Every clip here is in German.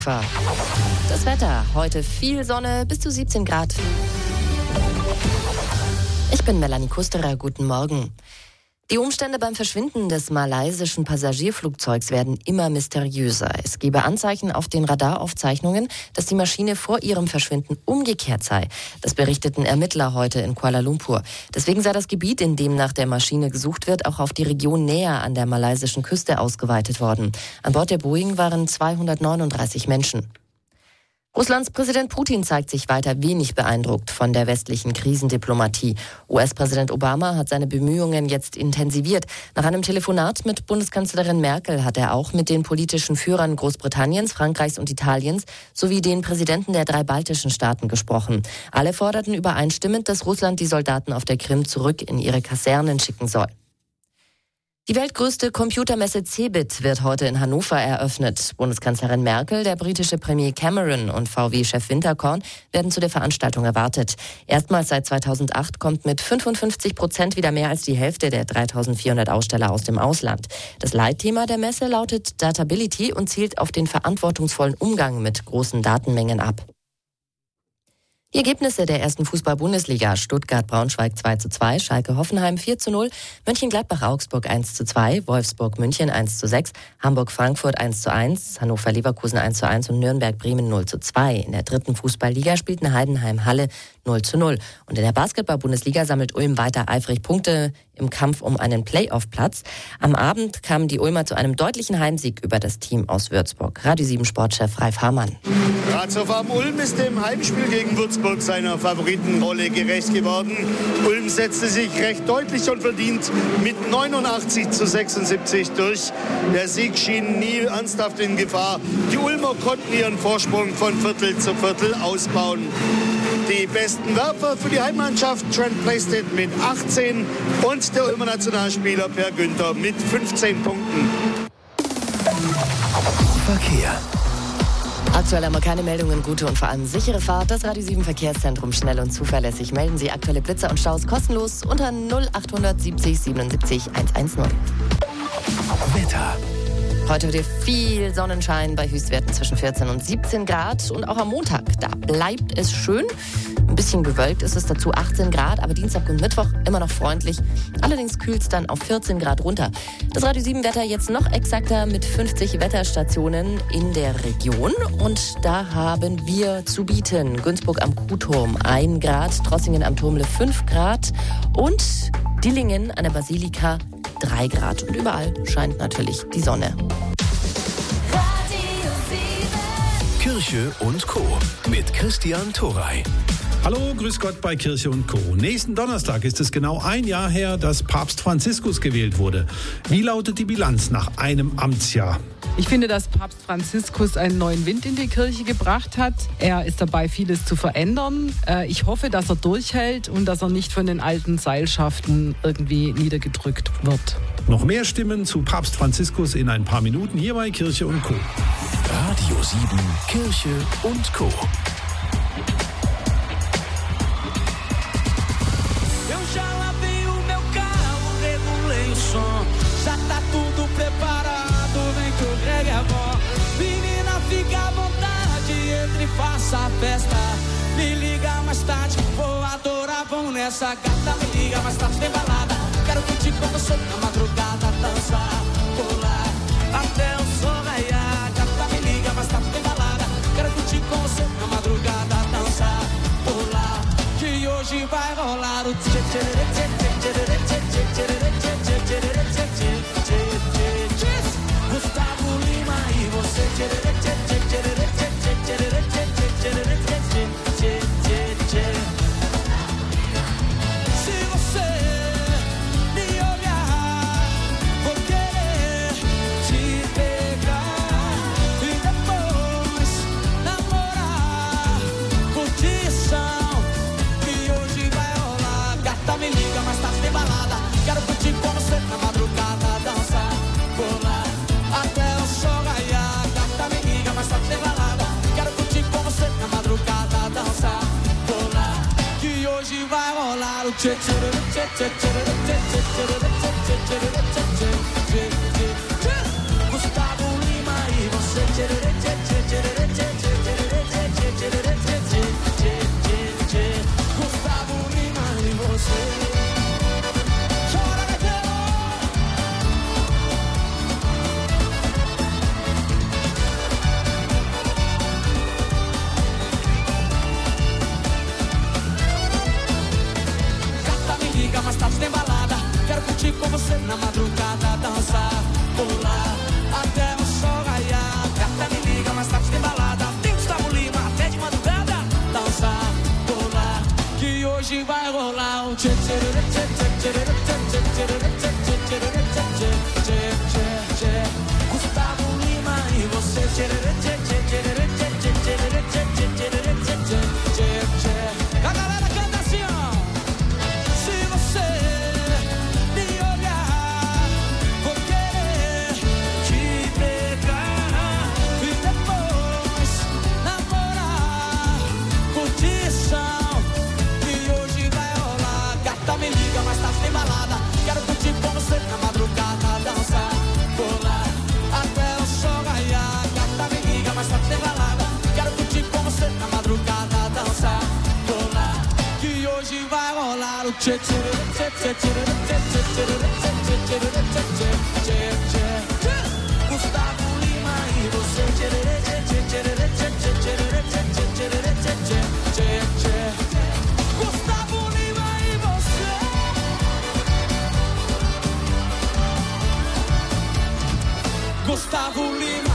Das Wetter, heute viel Sonne, bis zu 17 Grad. Ich bin Melanie Kusterer, guten Morgen. Die Umstände beim Verschwinden des malaysischen Passagierflugzeugs werden immer mysteriöser. Es gebe Anzeichen auf den Radaraufzeichnungen, dass die Maschine vor ihrem Verschwinden umgekehrt sei. Das berichteten Ermittler heute in Kuala Lumpur. Deswegen sei das Gebiet, in dem nach der Maschine gesucht wird, auch auf die Region näher an der malaysischen Küste ausgeweitet worden. An Bord der Boeing waren 239 Menschen. Russlands Präsident Putin zeigt sich weiter wenig beeindruckt von der westlichen Krisendiplomatie. US-Präsident Obama hat seine Bemühungen jetzt intensiviert. Nach einem Telefonat mit Bundeskanzlerin Merkel hat er auch mit den politischen Führern Großbritanniens, Frankreichs und Italiens sowie den Präsidenten der 3 baltischen Staaten gesprochen. Alle forderten übereinstimmend, dass Russland die Soldaten auf der Krim zurück in ihre Kasernen schicken soll. Die weltgrößte Computermesse CeBIT wird heute in Hannover eröffnet. Bundeskanzlerin Merkel, der britische Premier Cameron und VW-Chef Winterkorn werden zu der Veranstaltung erwartet. Erstmals seit 2008 kommt mit 55% wieder mehr als die Hälfte der 3.400 Aussteller aus dem Ausland. Das Leitthema der Messe lautet Datability und zielt auf den verantwortungsvollen Umgang mit großen Datenmengen ab. Die Ergebnisse der ersten Fußball-Bundesliga: Stuttgart-Braunschweig 2:2, Schalke-Hoffenheim 4:0, Mönchengladbach-Augsburg 1:2, Wolfsburg-München 1:6, Hamburg-Frankfurt 1:1, Hannover-Leverkusen 1:1 und Nürnberg-Bremen 0:2. In der dritten Fußball-Liga spielten Heidenheim-Halle 0:0. Und in der Basketball-Bundesliga sammelt Ulm weiter eifrig Punkte im Kampf um einen Playoff-Platz. Am Abend kamen die Ulmer zu einem deutlichen Heimsieg über das Team aus Würzburg. Radio 7 Sportchef Ralf Hamann. Ratiofarm Ulm ist im Heimspiel gegen Würzburg seiner Favoritenrolle gerecht geworden. Ulm setzte sich recht deutlich und verdient mit 89:76 durch. Der Sieg schien nie ernsthaft in Gefahr. Die Ulmer konnten ihren Vorsprung von Viertel zu Viertel ausbauen. Die besten Werfer für die Heimmannschaft: Trent Plaisted mit 18 und der Ulmer Nationalspieler Per Günther mit 15 Punkten. Verkehr. Aktuell haben wir keine Meldungen, gute und vor allem sichere Fahrt. Das Radio 7 Verkehrszentrum, schnell und zuverlässig. Melden Sie aktuelle Blitzer und Staus kostenlos unter 0800 70 77 110. Wetter. Heute wird viel Sonnenschein bei Höchstwerten zwischen 14 und 17 Grad. Und auch am Montag, da bleibt es schön. Ein bisschen bewölkt ist es, dazu 18 Grad, aber Dienstag und Mittwoch immer noch freundlich. Allerdings kühlt es dann auf 14 Grad runter. Das Radio 7 Wetter jetzt noch exakter mit 50 Wetterstationen in der Region. Und da haben wir zu bieten: Günzburg am Kuhturm 1 Grad, Trossingen am Turmle 5 Grad und Dillingen an der Basilika 3 Grad. Und überall scheint natürlich die Sonne. Kirche und Co. mit Christian Torey. Hallo, grüß Gott bei Kirche und Co. Nächsten Donnerstag ist es genau ein Jahr her, dass Papst Franziskus gewählt wurde. Wie lautet die Bilanz nach einem Amtsjahr? Ich finde, dass Papst Franziskus einen neuen Wind in die Kirche gebracht hat. Er ist dabei, vieles zu verändern. Ich hoffe, dass er durchhält und dass er nicht von den alten Seilschaften irgendwie niedergedrückt wird. Noch mehr Stimmen zu Papst Franziskus in ein paar Minuten hier bei Kirche und Co. Radio 7, Kirche und Co. Eu já lavei o meu carro, regulei o som. Já tá tudo preparado, vem que o reggae é bom. Menina, fica à vontade, entre e faça a festa. Me liga mais tarde, vou adorar, vamos nessa. Gata, me liga mais tarde, tem balada. Quero curtir com você na madrugada, dançar, pular até o sol raiar. Gata, me liga mais tarde, tem balada. Quero curtir com você na madrugada, dançar, pular. Que hoje vai rolar o tchê tchê tchê tchê tchê tchê tchê tchê tchê tchê tchê tchê. Gustavo Lima e você tchê tchê tchê tchê tchê tchê tchê tchê tchê tchê. Se você me olhar, vou querer te pegar e depois namorar. Curtição que hoje vai rolar. Gata, me liga, mais tarde tem balada. Quero curtir com você na madrugada, dançar, pular até o sol raiar. Gata, me liga, mais tarde tem balada. Quero curtir com você na madrugada, dançar, pular. Que hoje vai rolar o tchê tchê tchê tchê tchê tchê tchê tchê tchê tchê. Gustavo Lima e você tchê tchê tchê tchê tchê. você na madrugada dançar, pular até o sol raiar. Gata me liga, mais tarde tem balada. Tem Gustavo Lima até de madrugada. Dançar, pular, que hoje vai rolar o tchê tchê tchê tchê tchê tchê tchê tchê tchê tchê. Gustavo Lima e você tchê tchê tchê tchê tchê tchê tchê tchê tchê. A galera canta assim, ó. Se você me olhar, vou querer te pegar e depois namorar. Curtição que hoje vai rolar. Gata me liga, mais tarde tem balada. Quero curtir com você na madrugada, dançar, pular até o sol raiar. Gata me liga, mais tarde tem balada. Quero curtir com você na madrugada, dançar, pular, que hoje vai rolar o tchê tchê tchê tchê tchê tchê tchê tchê tchê. Gustavo Lima e você tchê tchê tchê tchê tchê tchê tchê tchê. Gustavo Lima e você. Gustavo Lima.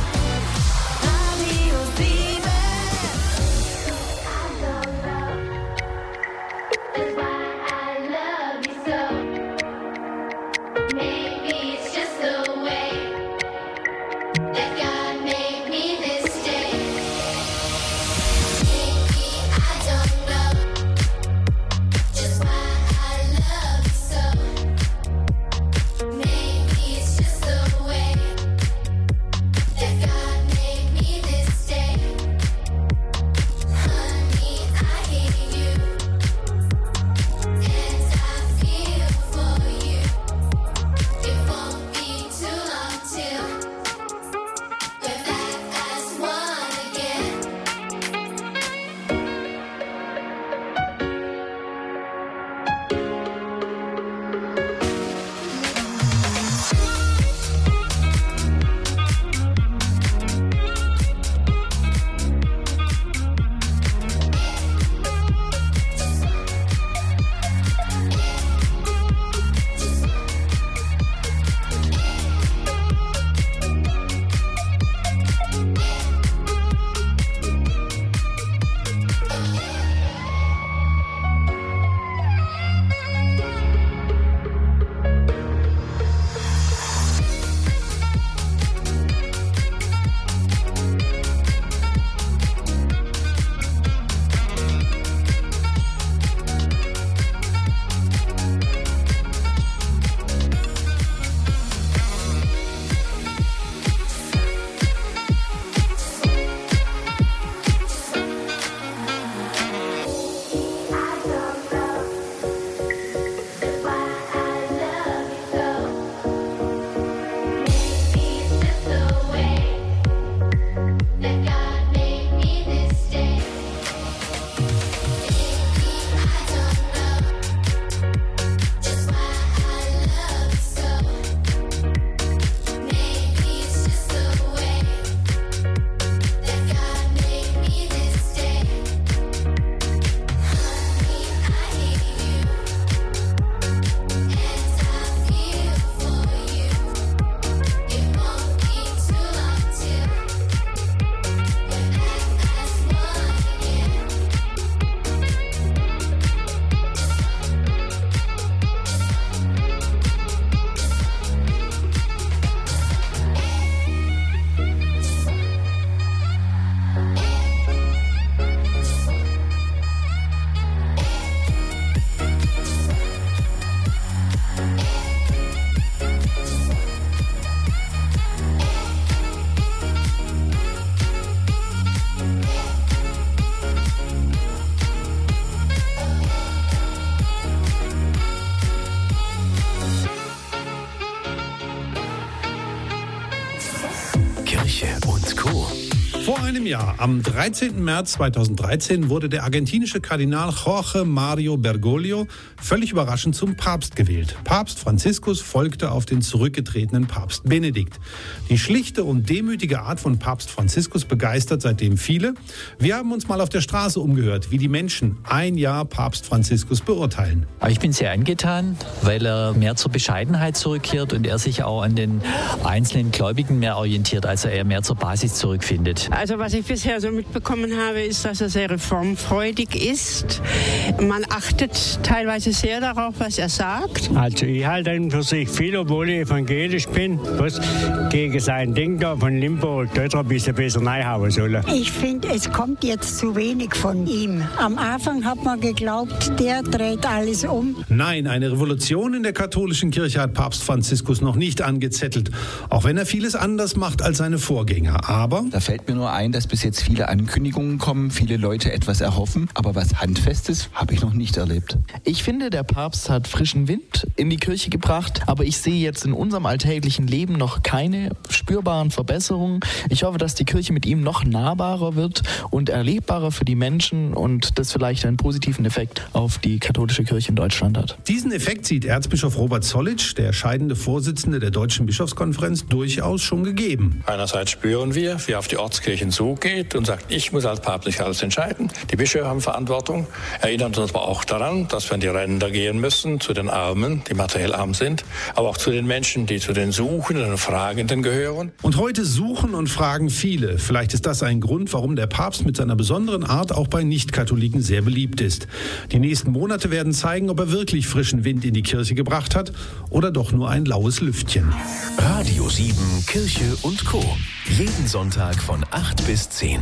diesem Jahr, am 13. März 2013, wurde der argentinische Kardinal Jorge Mario Bergoglio völlig überraschend zum Papst gewählt. Papst Franziskus folgte auf den zurückgetretenen Papst Benedikt. Die schlichte und demütige Art von Papst Franziskus begeistert seitdem viele. Wir haben uns mal auf der Straße umgehört, wie die Menschen ein Jahr Papst Franziskus beurteilen. Aber ich bin sehr angetan, weil er mehr zur Bescheidenheit zurückkehrt und er sich auch an den einzelnen Gläubigen mehr orientiert, also er mehr zur Basis zurückfindet. Also was ich bisher so mitbekommen habe, ist, dass er sehr reformfreudig ist. Man achtet teilweise sehr darauf, was er sagt. Also ich halte ihn für sich viel, obwohl ich evangelisch bin. Was gegen sein Ding da von Limbo, dort ein bisschen besser reinhauen sollen. Ich finde, es kommt jetzt zu wenig von ihm. Am Anfang hat man geglaubt, der dreht alles um. Nein, eine Revolution in der katholischen Kirche hat Papst Franziskus noch nicht angezettelt, auch wenn er vieles anders macht als seine Vorgänger. Aber da fällt mir nur ein, dass bis jetzt viele Ankündigungen kommen, viele Leute etwas erhoffen, aber was Handfestes habe ich noch nicht erlebt. Ich finde, der Papst hat frischen Wind in die Kirche gebracht, aber ich sehe jetzt in unserem alltäglichen Leben noch keine spürbaren Verbesserungen. Ich hoffe, dass die Kirche mit ihm noch nahbarer wird und erlebbarer für die Menschen und das vielleicht einen positiven Effekt auf die katholische Kirche in Deutschland hat. Diesen Effekt sieht Erzbischof Robert Zollitsch, der scheidende Vorsitzende der Deutschen Bischofskonferenz, durchaus schon gegeben. Einerseits spüren wir, wie er auf die Ortskirchen zugeht und sagt, ich muss als Papst nicht alles entscheiden. Die Bischöfe haben Verantwortung. Erinnert uns aber auch daran, dass wir in die Ränder gehen müssen, zu den Armen, die materiell arm sind, aber auch zu den Menschen, die zu den Suchenden und Fragenden gehören. Und heute suchen und fragen viele. Vielleicht ist das ein Grund, warum der Papst mit seiner besonderen Art auch bei Nicht-Katholiken sehr beliebt ist. Die nächsten Monate werden zeigen, ob er wirklich frischen Wind in die Kirche gebracht hat oder doch nur ein laues Lüftchen. Radio 7, Kirche und Co. Jeden Sonntag von 8 bis 10.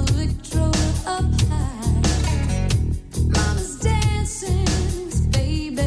Baby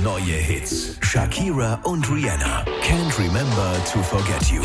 neue Hits. Shakira und Rihanna. Can't Remember to Forget You.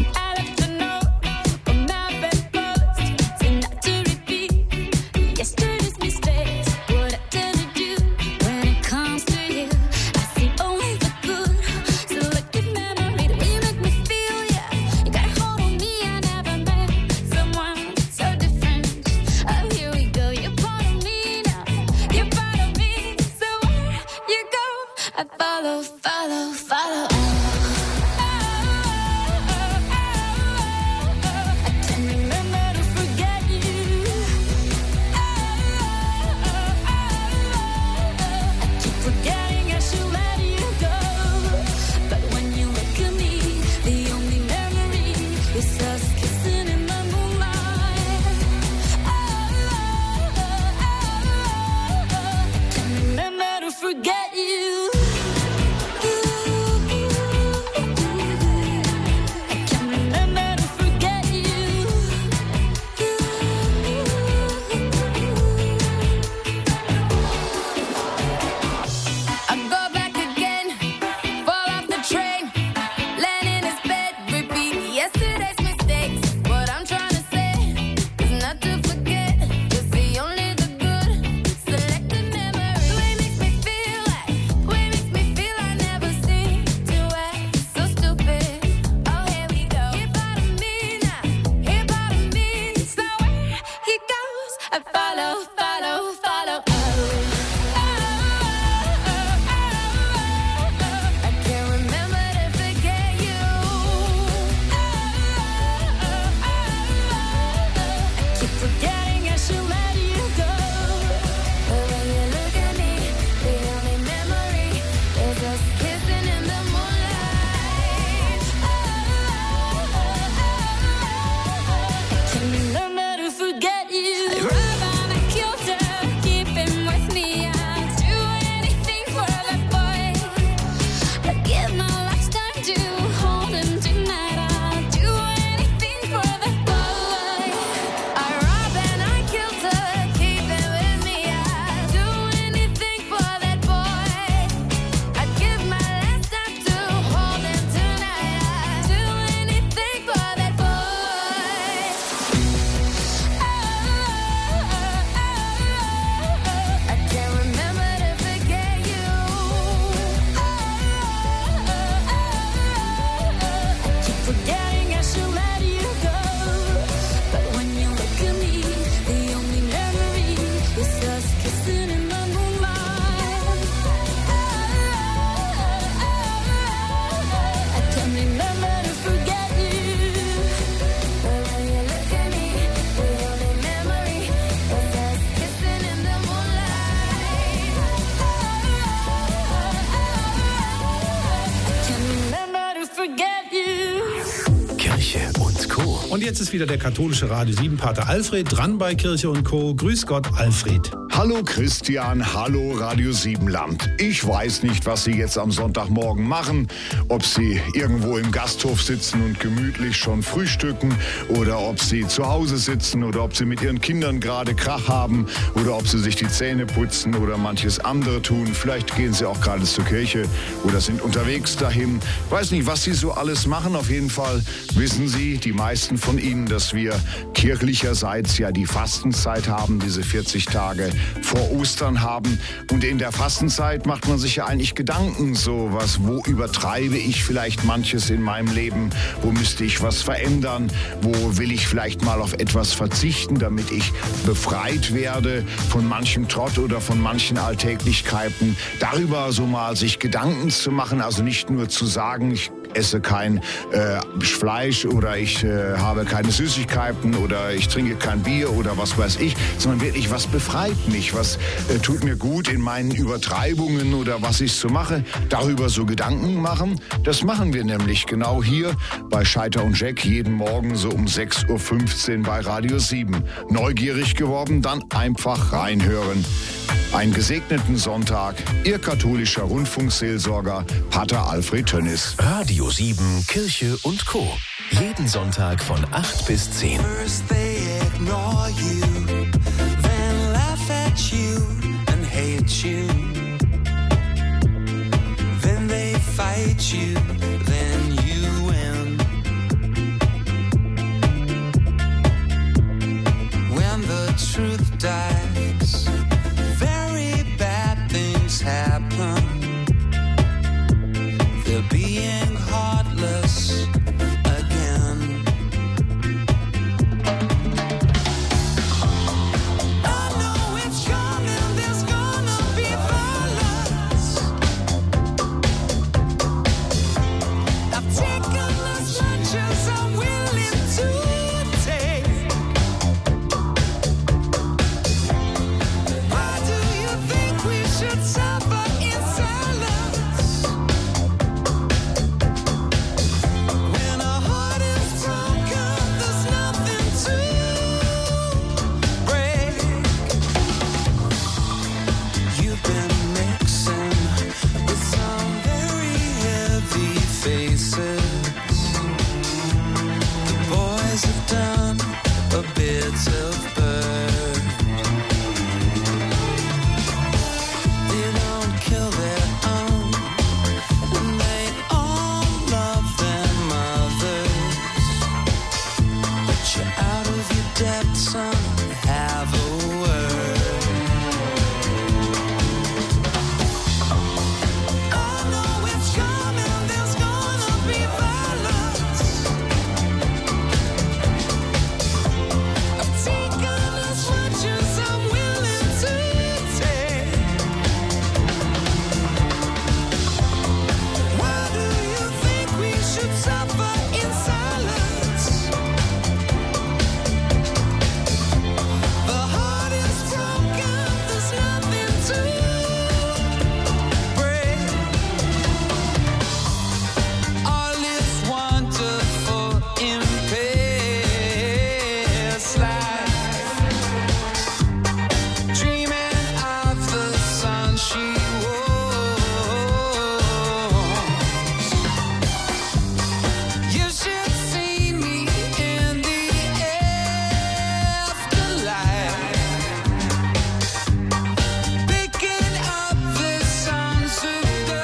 Und jetzt ist wieder der katholische Radio 7 Pater Alfred dran bei Kirche und Co. Grüß Gott, Alfred. Hallo Christian, hallo Radio 7 Land. Ich weiß nicht, was Sie jetzt am Sonntagmorgen machen, ob Sie irgendwo im Gasthof sitzen und gemütlich schon frühstücken oder ob Sie zu Hause sitzen oder ob Sie mit Ihren Kindern gerade Krach haben oder ob Sie sich die Zähne putzen oder manches andere tun. Vielleicht gehen Sie auch gerade zur Kirche oder sind unterwegs dahin. Ich weiß nicht, was Sie so alles machen. Auf jeden Fall wissen Sie, die meisten von Ihnen, dass wir kirchlicherseits ja die Fastenzeit haben, diese 40 Tage vor Ostern haben. Und in der Fastenzeit macht man sich ja eigentlich Gedanken, so was, wo übertreibe ich vielleicht manches in meinem Leben, wo müsste ich was verändern, wo will ich vielleicht mal auf etwas verzichten, damit ich befreit werde von manchem Trott oder von manchen Alltäglichkeiten. Darüber so mal sich Gedanken zu machen, also nicht nur zu sagen, ich esse kein Fleisch oder ich habe keine Süßigkeiten oder ich trinke kein Bier oder was weiß ich, sondern wirklich, was befreit mich, was tut mir gut in meinen Übertreibungen oder was ich so mache, darüber so Gedanken machen. Das machen wir nämlich genau hier bei Scheiter und Jack jeden Morgen so um 6.15 Uhr bei Radio 7. Neugierig geworden, dann einfach reinhören. Einen gesegneten Sonntag, Ihr katholischer Rundfunkseelsorger Pater Alfred Tönnis. Radio 7, Kirche und Co. Jeden Sonntag von 8 bis 10. First they ignore you, then laugh at you and hate you. you, then you win. When the truth dies, very bad things happen. They're being heartless again. I know it's coming, there's gonna be violence. I've taken as much as I'm willing to take. Why do you think we should suffer in silence? When our heart is broken, there's nothing to break. You've been mixing with some very heavy faces. The boys have done a bit of bird. They don't kill their own, and they all love their mothers. But you're out of your depth, son, have a word. I know it's coming, there's gonna be violence. I've taken as much as I'm willing to take. Why do you think we should suffer in silence? The heart is broken, there's nothing to break. All is wonderful in past life. Dreaming of the sun she was. You should see me in the afterlife, picking up the songs of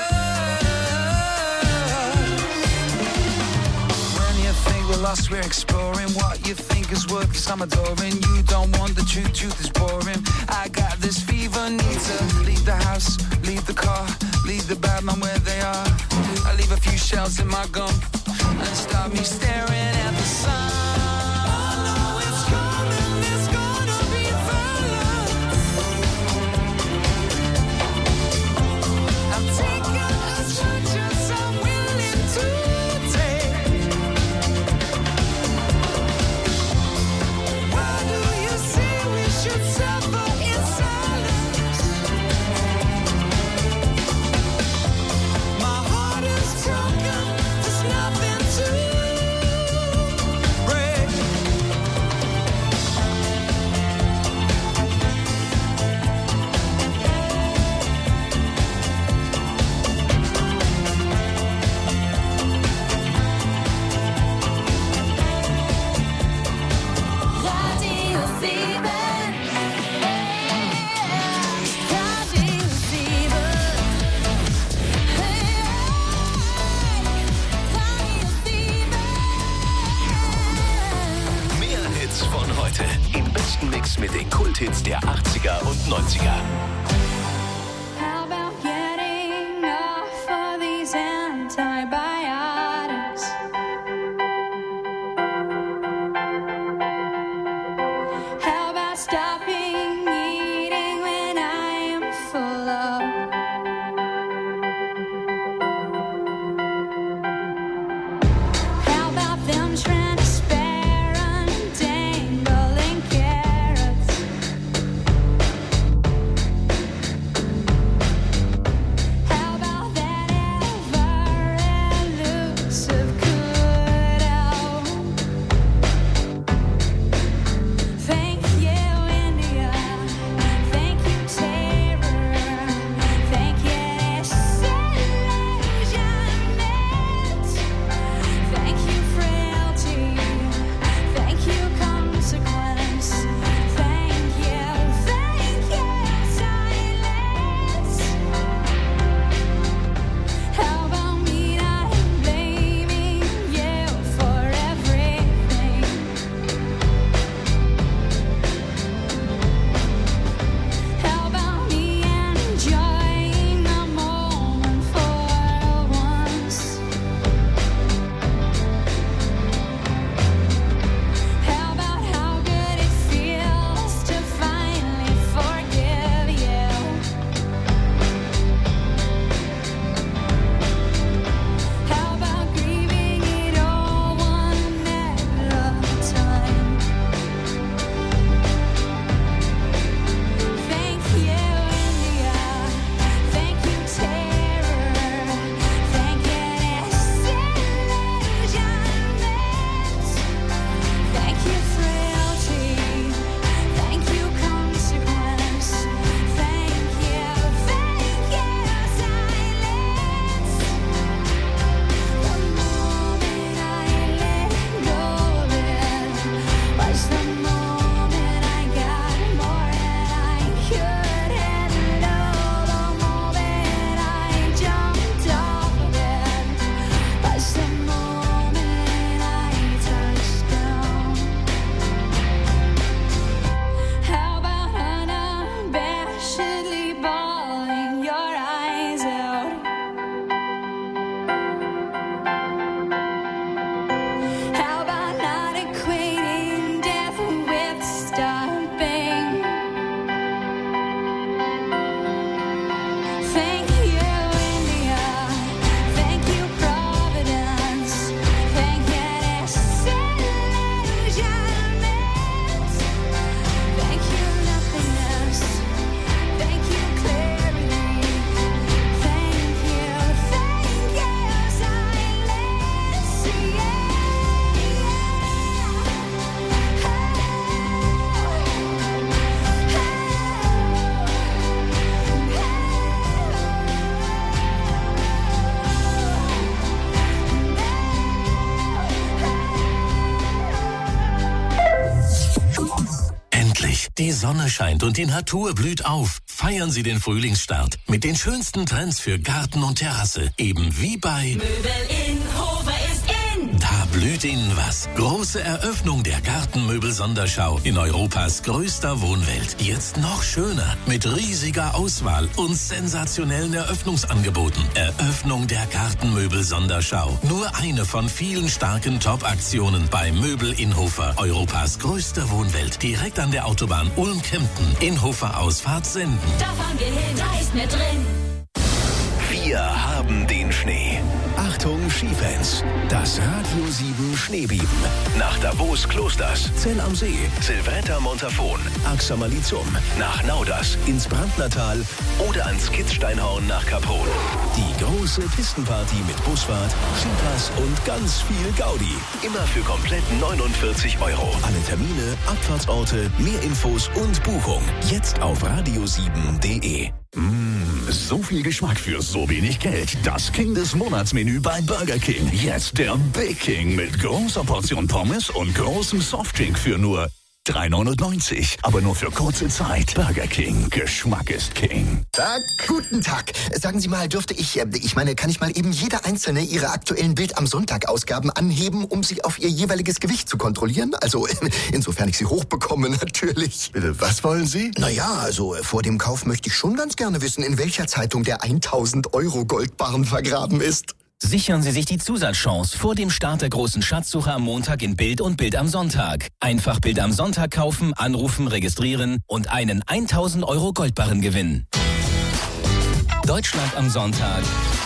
birds. When you think we're lost, we're exploring what you think is worth, 'cause I'm adoring. You don't want the truth, truth is boring. I got this fever, need to leave the house, leave the car, leave the bad man where they are. I leave a few shells in my gum and start me staring at the sun. I know it's coming, there's gonna be violence. I'm taking as much as I'm willing to take. Why do you say we should suffer in silence? My heart is broken, there's nothing to break. Radio 7. Radio 7. Mehr Hits von heute im besten Mix mit den Kulthits der 80er und 90er. How about getting off of these antibiotics? How about stopping eating when I am full of? How about them transparent dangling carrots? Sonne scheint und die Natur blüht auf. Feiern Sie den Frühlingsstart mit den schönsten Trends für Garten und Terrasse. Eben wie bei Möbel Inhofer ist in. Da blüht Ihnen was. Große Eröffnung der Gartenmöbel-Sonderschau in Europas größter Wohnwelt. Jetzt noch schöner mit riesiger Auswahl und sensationellen Eröffnungsangeboten. Eröffnung der Gartenmöbel-Sonderschau. Nur eine von vielen starken Top-Aktionen bei Möbel Inhofer. Europas größte Wohnwelt. Direkt an der Autobahn Ulm-Kempten. Inhofer Ausfahrt Senden. Da fahren wir hin, da ist mehr drin. Wir haben den Schnee. Achtung Skifans, das Radio 7 Schneebeben. Nach Davos Klosters, Zell am See, Silvretta Montafon, Axamalizum, nach Nauders, ins Brandnertal oder ans Kitzsteinhorn nach Kaprun. Die große Pistenparty mit Busfahrt, Skipass und ganz viel Gaudi. Immer für komplett 49 €. Alle Termine, Abfahrtsorte, mehr Infos und Buchung. Jetzt auf radio7.de. So viel Geschmack für so wenig Geld. Das King des Monatsmenü bei Burger King. Jetzt der Big King mit großer Portion Pommes und großem Softdrink für nur 3,99. Aber nur für kurze Zeit. Burger King. Geschmack ist King. Guten Tag. Sagen Sie mal, dürfte kann ich mal eben jede einzelne Ihrer aktuellen Bild am Sonntag-Ausgaben anheben, um sie auf Ihr jeweiliges Gewicht zu kontrollieren? Also, insofern ich sie hochbekomme, natürlich. Bitte, was wollen Sie? Naja, also vor dem Kauf möchte ich schon ganz gerne wissen, in welcher Zeitung der 1.000 € Goldbarren vergraben ist. Sichern Sie sich die Zusatzchance vor dem Start der großen Schatzsuche am Montag in Bild und Bild am Sonntag. Einfach Bild am Sonntag kaufen, anrufen, registrieren und einen 1.000 € Goldbarren gewinnen. Deutschland am Sonntag.